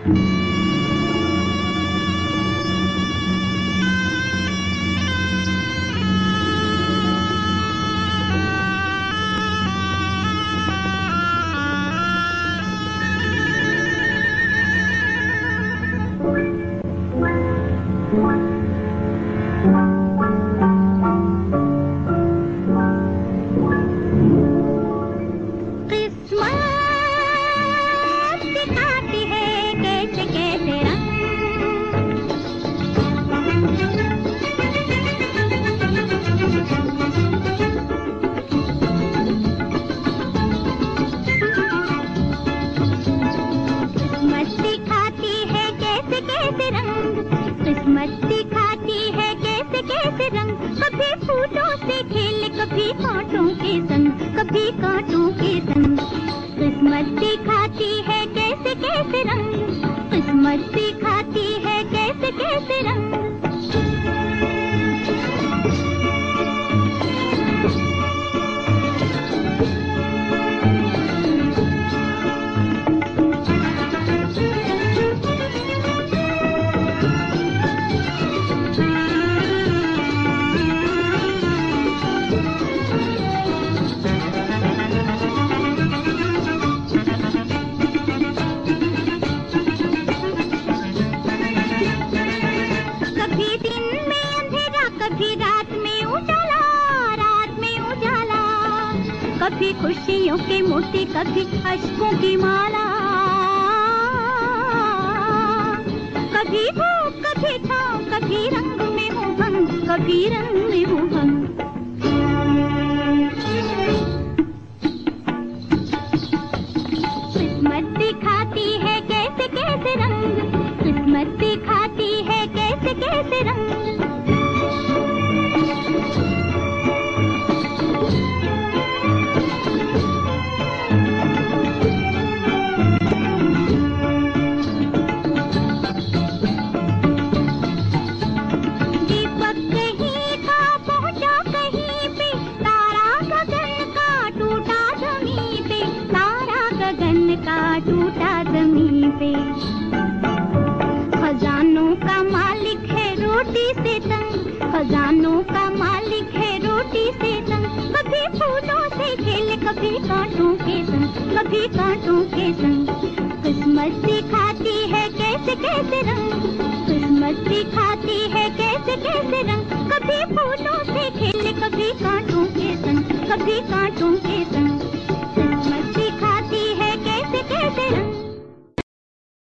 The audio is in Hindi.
किस्मत दिखाती है कैसे कैसे रंग, कभी फूलों से खेल कभी कांटों के संग, कभी कांटों के संग। किस्मत दिखाती है कैसे कैसे रंग, किस्मत दिखाती है कैसे कैसे रंग। कभी रात में उजाला, रात में उजाला, कभी खुशियों के मोती, कभी अश्कों की माला, कभी धूप कभी छाँव, कभी रंग में हूँ भंग, कभी रंग में हूँ भंग। किस्मत दिखाती है कैसे कैसे रंग, किस्मत दिखाती है कैसे कैसे रंग। का टूटा ज़मीं पे, खजानों का मालिक है रोटी से तंग, खजानों का मालिक है रोटी से तंग। कभी फूलों से खेले कभी कांटों के संग, कभी कांटों के संग। किस्मत दिखाती है कैसे कैसे रंग, किस्मत दिखाती है कैसे कैसे रंग। कभी फूलों से खेले कभी कांटों के संग, कभी कांटों के संग। किस्मत दिखाती है कैसे कैसे रंग।